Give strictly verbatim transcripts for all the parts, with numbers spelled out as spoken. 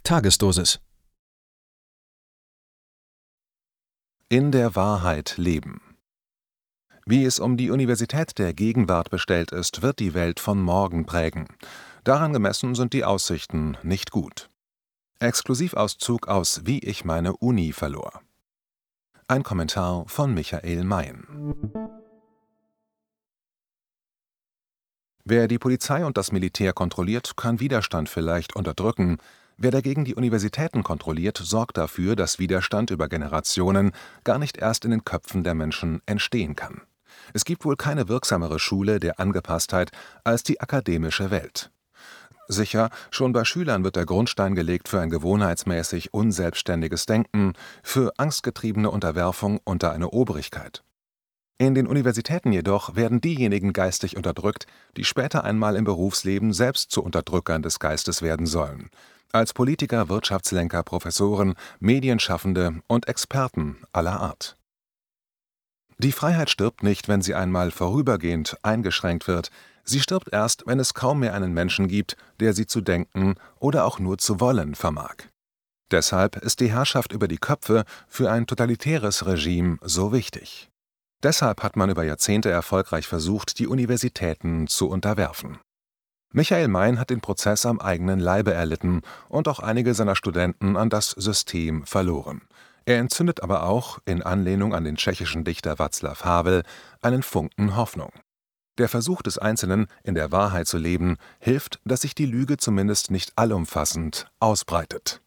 Tagesdosis. In der Wahrheit leben. Wie es um die Universität der Gegenwart bestellt ist, wird die Welt von morgen prägen. Daran gemessen sind die Aussichten nicht gut. Exklusivauszug aus Wie ich meine Uni verlor. Ein Kommentar von Michael Mayen. Wer die Polizei und das Militär kontrolliert, kann Widerstand vielleicht unterdrücken. Wer dagegen die Universitäten kontrolliert, sorgt dafür, dass Widerstand über Generationen gar nicht erst in den Köpfen der Menschen entstehen kann. Es gibt wohl keine wirksamere Schule der Angepasstheit als die akademische Welt. Sicher, schon bei Schülern wird der Grundstein gelegt für ein gewohnheitsmäßig unselbstständiges Denken, für angstgetriebene Unterwerfung unter eine Obrigkeit. In den Universitäten jedoch werden diejenigen geistig unterdrückt, die später einmal im Berufsleben selbst zu Unterdrückern des Geistes werden sollen. Als Politiker, Wirtschaftslenker, Professoren, Medienschaffende und Experten aller Art. Die Freiheit stirbt nicht, wenn sie einmal vorübergehend eingeschränkt wird. Sie stirbt erst, wenn es kaum mehr einen Menschen gibt, der sie zu denken oder auch nur zu wollen vermag. Deshalb ist die Herrschaft über die Köpfe für ein totalitäres Regime so wichtig. Deshalb hat man über Jahrzehnte erfolgreich versucht, die Universitäten zu unterwerfen. Michael Mayen hat den Prozess am eigenen Leibe erlitten und auch einige seiner Studenten an das System verloren. Er entzündet aber auch, in Anlehnung an den tschechischen Dichter Václav Havel, einen Funken Hoffnung. Der Versuch des Einzelnen, in der Wahrheit zu leben, hilft, dass sich die Lüge zumindest nicht allumfassend ausbreitet.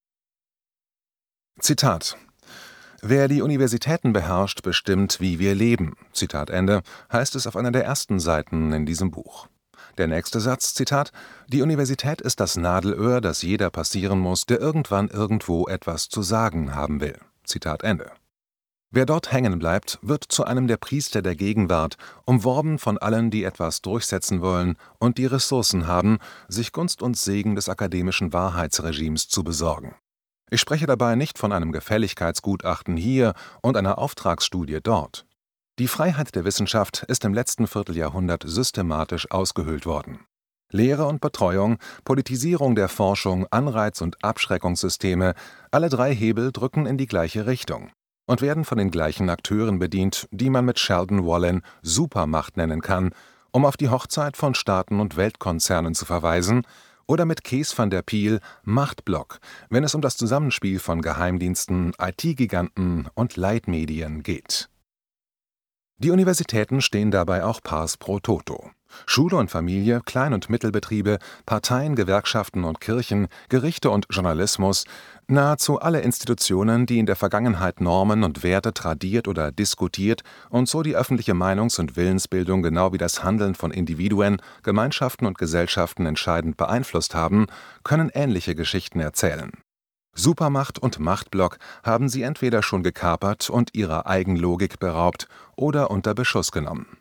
Zitat: Wer die Universitäten beherrscht, bestimmt, wie wir leben. Zitat Ende, heißt es auf einer der ersten Seiten in diesem Buch. Der nächste Satz, Zitat: Die Universität ist das Nadelöhr, das jeder passieren muss, der irgendwann irgendwo etwas zu sagen haben will. Zitat Ende. Wer dort hängen bleibt, wird zu einem der Priester der Gegenwart, umworben von allen, die etwas durchsetzen wollen und die Ressourcen haben, sich Gunst und Segen des akademischen Wahrheitsregimes zu besorgen. Ich spreche dabei nicht von einem Gefälligkeitsgutachten hier und einer Auftragsstudie dort. Die Freiheit der Wissenschaft ist im letzten Vierteljahrhundert systematisch ausgehöhlt worden. Lehre und Betreuung, Politisierung der Forschung, Anreiz- und Abschreckungssysteme, alle drei Hebel drücken in die gleiche Richtung und werden von den gleichen Akteuren bedient, die man mit Sheldon Wallen Supermacht nennen kann, um auf die Hochzeit von Staaten und Weltkonzernen zu verweisen, oder mit Kees van der Piel Machtblock, wenn es um das Zusammenspiel von Geheimdiensten, I T-Giganten und Leitmedien geht. Die Universitäten stehen dabei auch pars pro toto. Schule und Familie, Klein- und Mittelbetriebe, Parteien, Gewerkschaften und Kirchen, Gerichte und Journalismus, nahezu alle Institutionen, die in der Vergangenheit Normen und Werte tradiert oder diskutiert und so die öffentliche Meinungs- und Willensbildung genau wie das Handeln von Individuen, Gemeinschaften und Gesellschaften entscheidend beeinflusst haben, können ähnliche Geschichten erzählen. Supermacht und Machtblock haben sie entweder schon gekapert und ihrer Eigenlogik beraubt oder unter Beschuss genommen.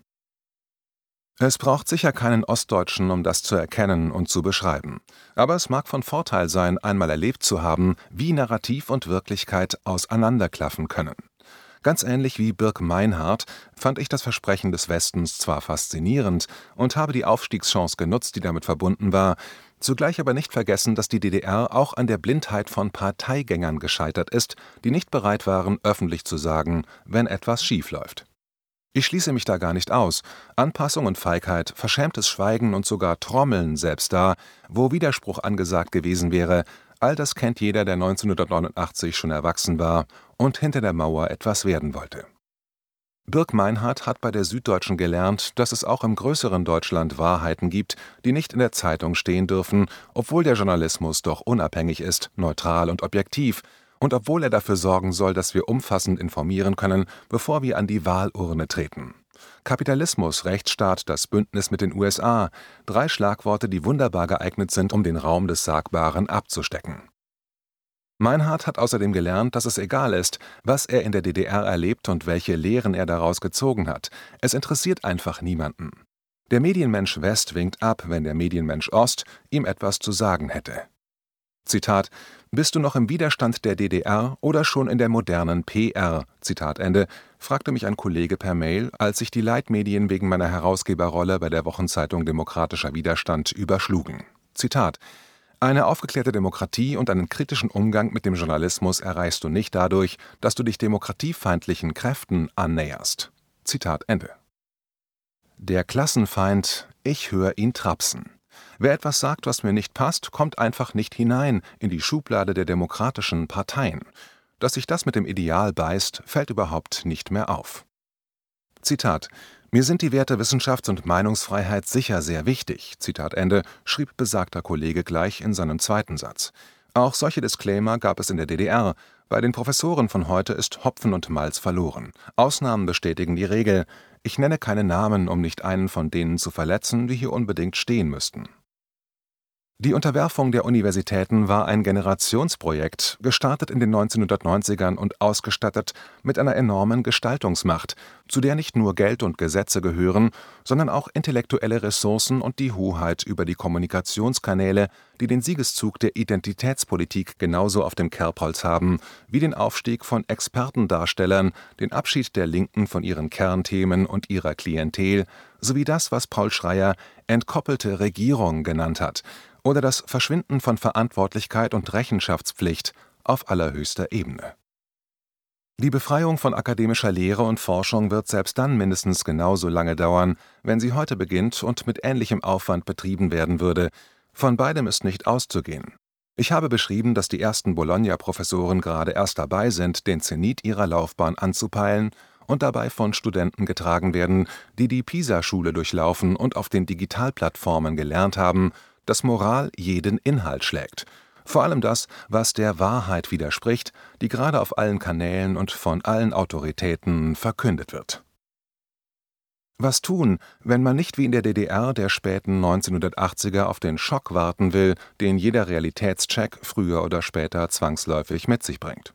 Es braucht sicher keinen Ostdeutschen, um das zu erkennen und zu beschreiben. Aber es mag von Vorteil sein, einmal erlebt zu haben, wie Narrativ und Wirklichkeit auseinanderklaffen können. Ganz ähnlich wie Birk Meinhardt fand ich das Versprechen des Westens zwar faszinierend und habe die Aufstiegschance genutzt, die damit verbunden war, zugleich aber nicht vergessen, dass die D D R auch an der Blindheit von Parteigängern gescheitert ist, die nicht bereit waren, öffentlich zu sagen, wenn etwas schiefläuft. Ich schließe mich da gar nicht aus. Anpassung und Feigheit, verschämtes Schweigen und sogar Trommeln selbst da, wo Widerspruch angesagt gewesen wäre, all das kennt jeder, der neunzehnhundertneunundachtzig schon erwachsen war und hinter der Mauer etwas werden wollte. Birk Meinhardt hat bei der Süddeutschen gelernt, dass es auch im größeren Deutschland Wahrheiten gibt, die nicht in der Zeitung stehen dürfen, obwohl der Journalismus doch unabhängig ist, neutral und objektiv, und obwohl er dafür sorgen soll, dass wir umfassend informieren können, bevor wir an die Wahlurne treten. Kapitalismus, Rechtsstaat, das Bündnis mit den U S A, drei Schlagworte, die wunderbar geeignet sind, um den Raum des Sagbaren abzustecken. Meinhardt hat außerdem gelernt, dass es egal ist, was er in der D D R erlebt und welche Lehren er daraus gezogen hat. Es interessiert einfach niemanden. Der Medienmensch West winkt ab, wenn der Medienmensch Ost ihm etwas zu sagen hätte. Zitat: Bist du noch im Widerstand der D D R oder schon in der modernen P R? Zitat Ende, fragte mich ein Kollege per Mail, als sich die Leitmedien wegen meiner Herausgeberrolle bei der Wochenzeitung Demokratischer Widerstand überschlugen. Zitat: Eine aufgeklärte Demokratie und einen kritischen Umgang mit dem Journalismus erreichst du nicht dadurch, dass du dich demokratiefeindlichen Kräften annäherst. Zitat Ende. Der Klassenfeind, ich höre ihn trapsen. Wer etwas sagt, was mir nicht passt, kommt einfach nicht hinein in die Schublade der demokratischen Parteien. Dass sich das mit dem Ideal beißt, fällt überhaupt nicht mehr auf. Zitat: Mir sind die Werte Wissenschafts- und Meinungsfreiheit sicher sehr wichtig, Zitat Ende, schrieb besagter Kollege gleich in seinem zweiten Satz. Auch solche Disclaimer gab es in der D D R. Bei den Professoren von heute ist Hopfen und Malz verloren. Ausnahmen bestätigen die Regel. Ich nenne keine Namen, um nicht einen von denen zu verletzen, die hier unbedingt stehen müssten. Die Unterwerfung der Universitäten war ein Generationsprojekt, gestartet in den neunzehnhundertneunzigern und ausgestattet mit einer enormen Gestaltungsmacht, zu der nicht nur Geld und Gesetze gehören, sondern auch intellektuelle Ressourcen und die Hoheit über die Kommunikationskanäle, die den Siegeszug der Identitätspolitik genauso auf dem Kerbholz haben, wie den Aufstieg von Expertendarstellern, den Abschied der Linken von ihren Kernthemen und ihrer Klientel, sowie das, was Paul Schreyer entkoppelte Regierung genannt hat, oder das Verschwinden von Verantwortlichkeit und Rechenschaftspflicht auf allerhöchster Ebene. Die Befreiung von akademischer Lehre und Forschung wird selbst dann mindestens genauso lange dauern, wenn sie heute beginnt und mit ähnlichem Aufwand betrieben werden würde. Von beidem ist nicht auszugehen. Ich habe beschrieben, dass die ersten Bologna-Professoren gerade erst dabei sind, den Zenit ihrer Laufbahn anzupeilen und dabei von Studenten getragen werden, die die PISA-Schule durchlaufen und auf den Digitalplattformen gelernt haben, dass Moral jeden Inhalt schlägt. Vor allem das, was der Wahrheit widerspricht, die gerade auf allen Kanälen und von allen Autoritäten verkündet wird. Was tun, wenn man nicht wie in der D D R der späten neunzehnhundertachtziger auf den Schock warten will, den jeder Realitätscheck früher oder später zwangsläufig mit sich bringt?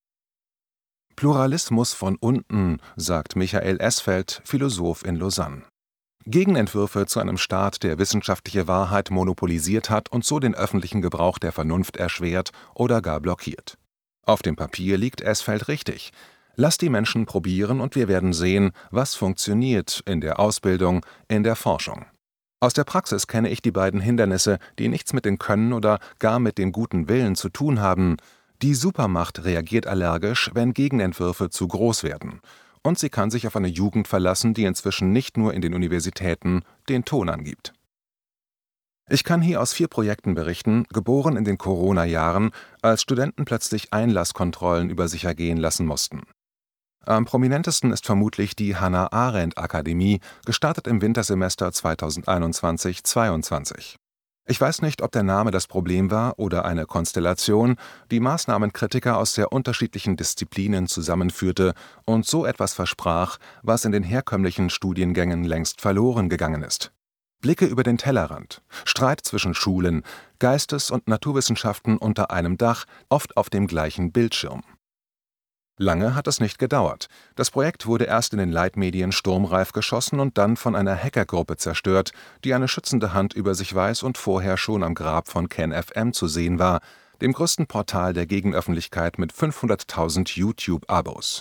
Pluralismus von unten, sagt Michael Esfeld, Philosoph in Lausanne. Gegenentwürfe zu einem Staat, der wissenschaftliche Wahrheit monopolisiert hat und so den öffentlichen Gebrauch der Vernunft erschwert oder gar blockiert. Auf dem Papier liegt Esfeld richtig. Lass die Menschen probieren und wir werden sehen, was funktioniert in der Ausbildung, in der Forschung. Aus der Praxis kenne ich die beiden Hindernisse, die nichts mit dem Können oder gar mit dem guten Willen zu tun haben. Die Supermacht reagiert allergisch, wenn Gegenentwürfe zu groß werden. Und sie kann sich auf eine Jugend verlassen, die inzwischen nicht nur in den Universitäten den Ton angibt. Ich kann hier aus vier Projekten berichten, geboren in den Corona-Jahren, als Studenten plötzlich Einlasskontrollen über sich ergehen lassen mussten. Am prominentesten ist vermutlich die Hannah-Arendt-Akademie, gestartet im Wintersemester zweitausendeinundzwanzig zweiundzwanzig. Ich weiß nicht, ob der Name das Problem war oder eine Konstellation, die Maßnahmenkritiker aus sehr unterschiedlichen Disziplinen zusammenführte und so etwas versprach, was in den herkömmlichen Studiengängen längst verloren gegangen ist. Blicke über den Tellerrand, Streit zwischen Schulen, Geistes- und Naturwissenschaften unter einem Dach, oft auf dem gleichen Bildschirm. Lange hat es nicht gedauert. Das Projekt wurde erst in den Leitmedien sturmreif geschossen und dann von einer Hackergruppe zerstört, die eine schützende Hand über sich weiß und vorher schon am Grab von KenFM zu sehen war, dem größten Portal der Gegenöffentlichkeit mit fünfhunderttausend YouTube-Abos.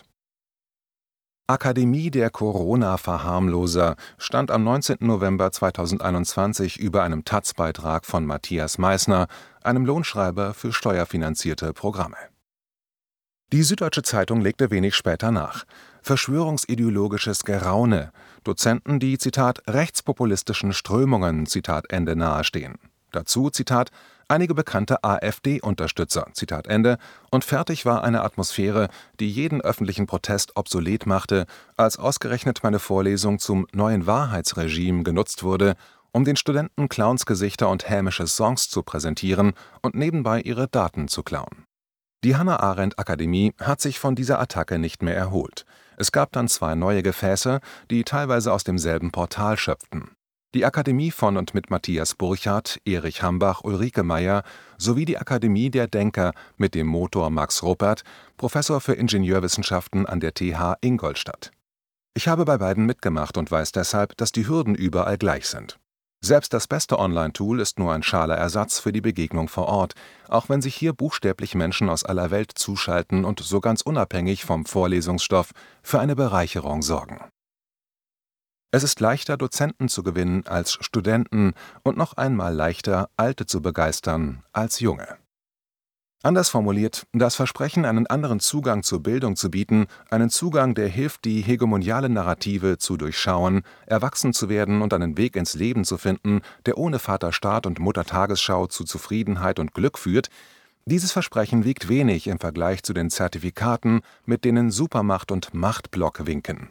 Akademie der Corona-Verharmloser stand am neunzehnten November zweitausendeinundzwanzig über einem Taz-Beitrag von Matthias Meissner, einem Lohnschreiber für steuerfinanzierte Programme. Die Süddeutsche Zeitung legte wenig später nach. Verschwörungsideologisches Geraune, Dozenten, die, Zitat, rechtspopulistischen Strömungen, Zitat Ende, nahestehen. Dazu, Zitat, einige bekannte AfD-Unterstützer, Zitat Ende, und fertig war eine Atmosphäre, die jeden öffentlichen Protest obsolet machte, als ausgerechnet meine Vorlesung zum neuen Wahrheitsregime genutzt wurde, um den Studenten Clownsgesichter und hämische Songs zu präsentieren und nebenbei ihre Daten zu klauen. Die Hannah-Arendt-Akademie hat sich von dieser Attacke nicht mehr erholt. Es gab dann zwei neue Gefäße, die teilweise aus demselben Portal schöpften. Die Akademie von und mit Matthias Burchardt, Erich Hambach, Ulrike Meyer sowie die Akademie der Denker mit dem Motor Max Ruppert, Professor für Ingenieurwissenschaften an der T H Ingolstadt. Ich habe bei beiden mitgemacht und weiß deshalb, dass die Hürden überall gleich sind. Selbst das beste Online-Tool ist nur ein schaler Ersatz für die Begegnung vor Ort, auch wenn sich hier buchstäblich Menschen aus aller Welt zuschalten und so ganz unabhängig vom Vorlesungsstoff für eine Bereicherung sorgen. Es ist leichter, Dozenten zu gewinnen als Studenten und noch einmal leichter, Alte zu begeistern als Junge. Anders formuliert, das Versprechen, einen anderen Zugang zur Bildung zu bieten, einen Zugang, der hilft, die hegemoniale Narrative zu durchschauen, erwachsen zu werden und einen Weg ins Leben zu finden, der ohne Vaterstaat und Mutter-Tagesschau zu Zufriedenheit und Glück führt, dieses Versprechen wiegt wenig im Vergleich zu den Zertifikaten, mit denen Supermacht und Machtblock winken.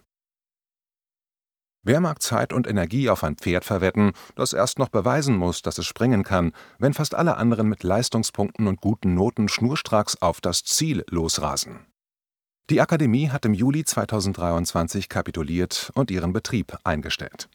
Wer mag Zeit und Energie auf ein Pferd verwetten, das erst noch beweisen muss, dass es springen kann, wenn fast alle anderen mit Leistungspunkten und guten Noten schnurstracks auf das Ziel losrasen? Die Akademie hat im Juli zweitausenddreiundzwanzig kapituliert und ihren Betrieb eingestellt.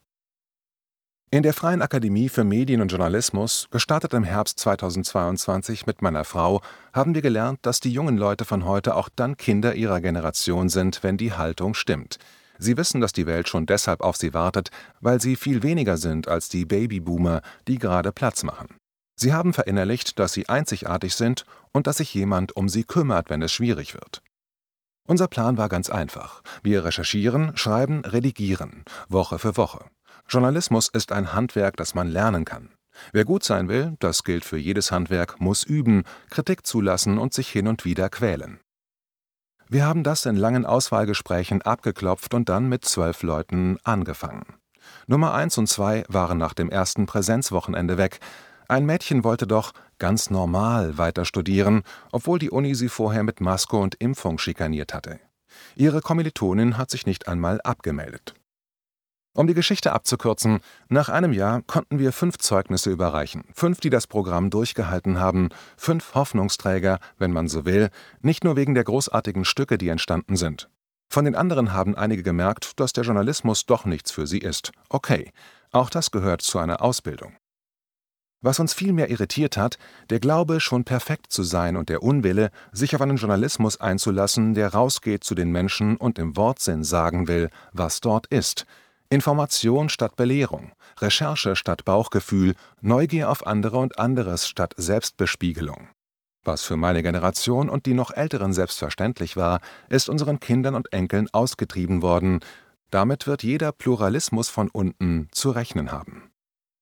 In der Freien Akademie für Medien und Journalismus, gestartet im Herbst zweitausendzweiundzwanzig mit meiner Frau, haben wir gelernt, dass die jungen Leute von heute auch dann Kinder ihrer Generation sind, wenn die Haltung stimmt. Sie wissen, dass die Welt schon deshalb auf sie wartet, weil sie viel weniger sind als die Babyboomer, die gerade Platz machen. Sie haben verinnerlicht, dass sie einzigartig sind und dass sich jemand um sie kümmert, wenn es schwierig wird. Unser Plan war ganz einfach. Wir recherchieren, schreiben, redigieren, Woche für Woche. Journalismus ist ein Handwerk, das man lernen kann. Wer gut sein will, das gilt für jedes Handwerk, muss üben, Kritik zulassen und sich hin und wieder quälen. Wir haben das in langen Auswahlgesprächen abgeklopft und dann mit zwölf Leuten angefangen. Nummer eins und zwei waren nach dem ersten Präsenzwochenende weg. Ein Mädchen wollte doch ganz normal weiter studieren, obwohl die Uni sie vorher mit Maske und Impfung schikaniert hatte. Ihre Kommilitonin hat sich nicht einmal abgemeldet. Um die Geschichte abzukürzen, nach einem Jahr konnten wir fünf Zeugnisse überreichen, fünf, die das Programm durchgehalten haben, fünf Hoffnungsträger, wenn man so will, nicht nur wegen der großartigen Stücke, die entstanden sind. Von den anderen haben einige gemerkt, dass der Journalismus doch nichts für sie ist. Okay, auch das gehört zu einer Ausbildung. Was uns viel mehr irritiert hat, der Glaube, schon perfekt zu sein und der Unwille, sich auf einen Journalismus einzulassen, der rausgeht zu den Menschen und im Wortsinn sagen will, was dort ist. Information statt Belehrung, Recherche statt Bauchgefühl, Neugier auf andere und anderes statt Selbstbespiegelung. Was für meine Generation und die noch Älteren selbstverständlich war, ist unseren Kindern und Enkeln ausgetrieben worden. Damit wird jeder Pluralismus von unten zu rechnen haben.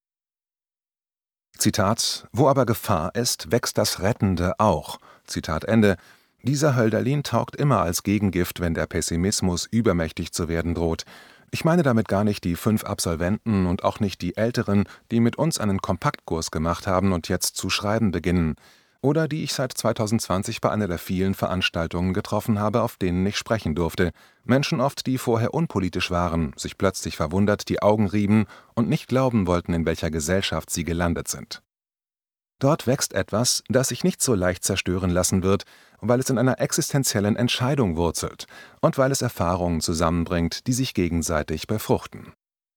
Zitat: Wo aber Gefahr ist, wächst das Rettende auch. Zitat Ende. Dieser Hölderlin taugt immer als Gegengift, wenn der Pessimismus übermächtig zu werden droht. Ich meine damit gar nicht die fünf Absolventen und auch nicht die Älteren, die mit uns einen Kompaktkurs gemacht haben und jetzt zu schreiben beginnen. Oder die ich seit zweitausendzwanzig bei einer der vielen Veranstaltungen getroffen habe, auf denen ich sprechen durfte. Menschen oft, die vorher unpolitisch waren, sich plötzlich verwundert die Augen rieben und nicht glauben wollten, in welcher Gesellschaft sie gelandet sind. Dort wächst etwas, das sich nicht so leicht zerstören lassen wird, weil es in einer existenziellen Entscheidung wurzelt und weil es Erfahrungen zusammenbringt, die sich gegenseitig befruchten.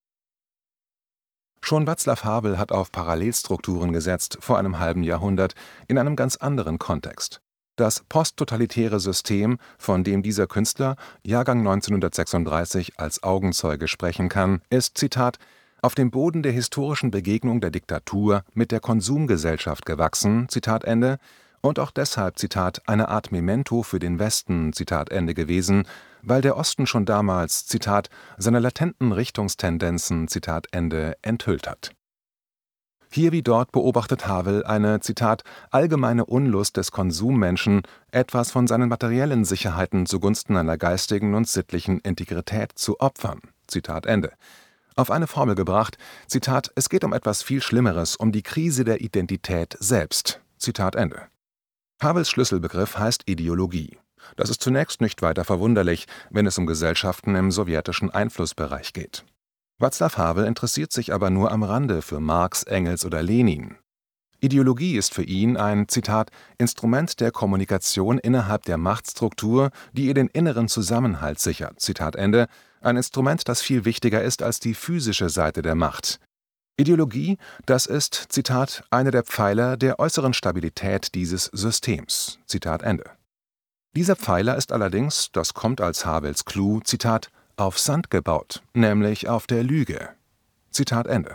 Schon Václav Havel hat auf Parallelstrukturen gesetzt, vor einem halben Jahrhundert, in einem ganz anderen Kontext. Das posttotalitäre System, von dem dieser Künstler, Jahrgang neunzehnhundertsechsunddreißig, als Augenzeuge sprechen kann, ist, Zitat, auf dem Boden der historischen Begegnung der Diktatur mit der Konsumgesellschaft gewachsen, Zitat Ende, und auch deshalb, Zitat, eine Art Memento für den Westen, Zitat Ende gewesen, weil der Osten schon damals, Zitat, seine latenten Richtungstendenzen, Zitat Ende, enthüllt hat. Hier wie dort beobachtet Havel eine, Zitat, allgemeine Unlust des Konsummenschen, etwas von seinen materiellen Sicherheiten zugunsten einer geistigen und sittlichen Integrität zu opfern, Zitat Ende. Auf eine Formel gebracht, Zitat, es geht um etwas viel Schlimmeres, um die Krise der Identität selbst, Zitat Ende. Havels Schlüsselbegriff heißt Ideologie. Das ist zunächst nicht weiter verwunderlich, wenn es um Gesellschaften im sowjetischen Einflussbereich geht. Václav Havel interessiert sich aber nur am Rande für Marx, Engels oder Lenin. Ideologie ist für ihn ein, Zitat, Instrument der Kommunikation innerhalb der Machtstruktur, die ihr den inneren Zusammenhalt sichert, Zitat Ende, ein Instrument, das viel wichtiger ist als die physische Seite der Macht. Ideologie, das ist, Zitat, eine der Pfeiler der äußeren Stabilität dieses Systems, Zitat Ende. Dieser Pfeiler ist allerdings, das kommt als Havels Clou, Zitat, auf Sand gebaut, nämlich auf der Lüge, Zitat Ende.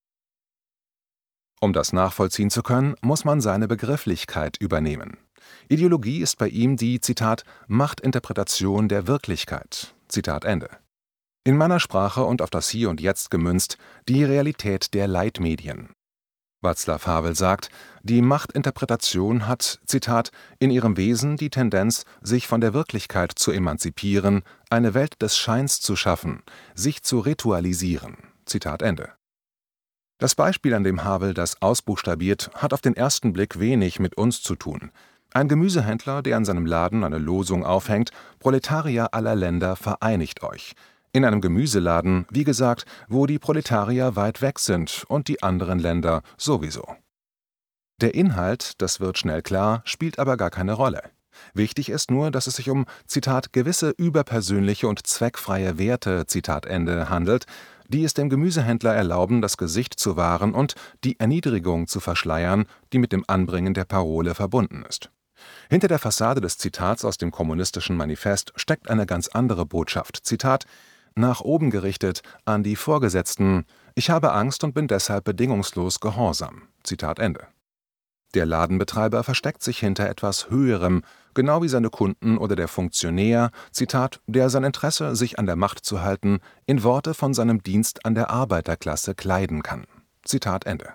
Um das nachvollziehen zu können, muss man seine Begrifflichkeit übernehmen. Ideologie ist bei ihm die, Zitat, Machtinterpretation der Wirklichkeit, Zitat Ende. In meiner Sprache und auf das Hier und Jetzt gemünzt, die Realität der Leitmedien. Václav Havel sagt, die Machtinterpretation hat, Zitat, in ihrem Wesen die Tendenz, sich von der Wirklichkeit zu emanzipieren, eine Welt des Scheins zu schaffen, sich zu ritualisieren. Zitat Ende. Das Beispiel, an dem Havel das ausbuchstabiert, hat auf den ersten Blick wenig mit uns zu tun. Ein Gemüsehändler, der an seinem Laden eine Losung aufhängt: Proletarier aller Länder, vereinigt euch. In einem Gemüseladen, wie gesagt, wo die Proletarier weit weg sind und die anderen Länder sowieso. Der Inhalt, das wird schnell klar, spielt aber gar keine Rolle. Wichtig ist nur, dass es sich um, Zitat, gewisse überpersönliche und zweckfreie Werte, Zitat Ende, handelt, die es dem Gemüsehändler erlauben, das Gesicht zu wahren und die Erniedrigung zu verschleiern, die mit dem Anbringen der Parole verbunden ist. Hinter der Fassade des Zitats aus dem Kommunistischen Manifest steckt eine ganz andere Botschaft. Zitat: Nach oben gerichtet an die Vorgesetzten: Ich habe Angst und bin deshalb bedingungslos gehorsam. Zitat Ende. Der Ladenbetreiber versteckt sich hinter etwas Höherem, genau wie seine Kunden oder der Funktionär, Zitat, der sein Interesse, sich an der Macht zu halten, in Worte von seinem Dienst an der Arbeiterklasse kleiden kann. Zitat Ende.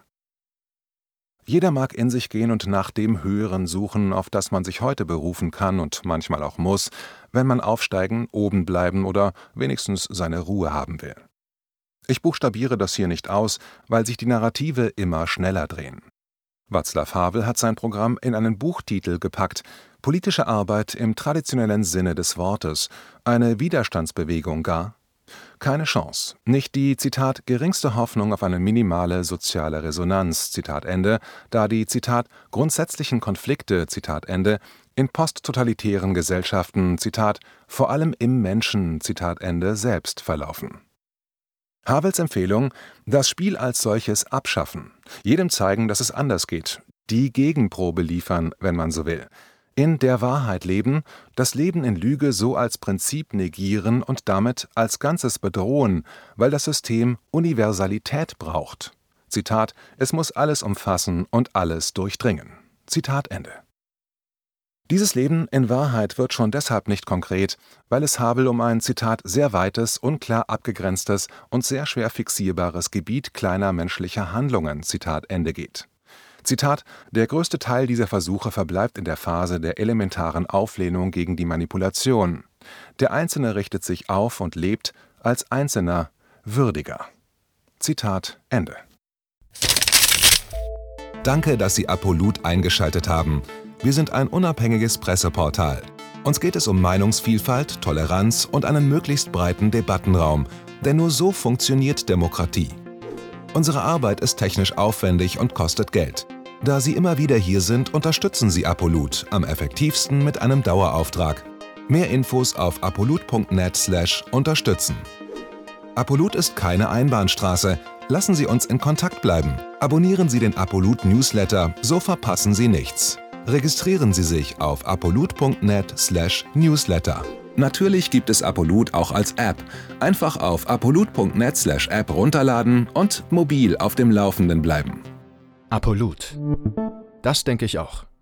Jeder mag in sich gehen und nach dem Höheren suchen, auf das man sich heute berufen kann und manchmal auch muss, wenn man aufsteigen, oben bleiben oder wenigstens seine Ruhe haben will. Ich buchstabiere das hier nicht aus, weil sich die Narrative immer schneller drehen. Václav Havel hat sein Programm in einen Buchtitel gepackt: Politische Arbeit im traditionellen Sinne des Wortes, eine Widerstandsbewegung gar? Keine Chance, nicht die, Zitat, geringste Hoffnung auf eine minimale soziale Resonanz, Zitat Ende, da die, Zitat, grundsätzlichen Konflikte, Zitat Ende, in posttotalitären Gesellschaften, Zitat, vor allem im Menschen, Zitat Ende, selbst verlaufen. Havels Empfehlung: das Spiel als solches abschaffen, jedem zeigen, dass es anders geht, die Gegenprobe liefern, wenn man so will. In der Wahrheit leben, das Leben in Lüge so als Prinzip negieren und damit als Ganzes bedrohen, weil das System Universalität braucht. Zitat: Es muss alles umfassen und alles durchdringen. Zitat Ende. Dieses Leben in Wahrheit wird schon deshalb nicht konkret, weil es Havel um ein, Zitat, sehr weites, unklar abgegrenztes und sehr schwer fixierbares Gebiet kleiner menschlicher Handlungen, Zitat Ende, geht. Zitat: Der größte Teil dieser Versuche verbleibt in der Phase der elementaren Auflehnung gegen die Manipulation. Der Einzelne richtet sich auf und lebt als Einzelner würdiger. Zitat Ende. Danke, dass Sie Apolut eingeschaltet haben. Wir sind ein unabhängiges Presseportal. Uns geht es um Meinungsvielfalt, Toleranz und einen möglichst breiten Debattenraum, denn nur so funktioniert Demokratie. Unsere Arbeit ist technisch aufwendig und kostet Geld. Da Sie immer wieder hier sind, unterstützen Sie Apolut am effektivsten mit einem Dauerauftrag. Mehr Infos auf apolut punkt net slash unterstützen. Apolut ist keine Einbahnstraße. Lassen Sie uns in Kontakt bleiben. Abonnieren Sie den Apolut Newsletter, so verpassen Sie nichts. Registrieren Sie sich auf apolut punkt net slash newsletter. Natürlich gibt es Apolut auch als App. Einfach auf apolut punkt net slash app runterladen und mobil auf dem Laufenden bleiben. Apolut. Das denke ich auch.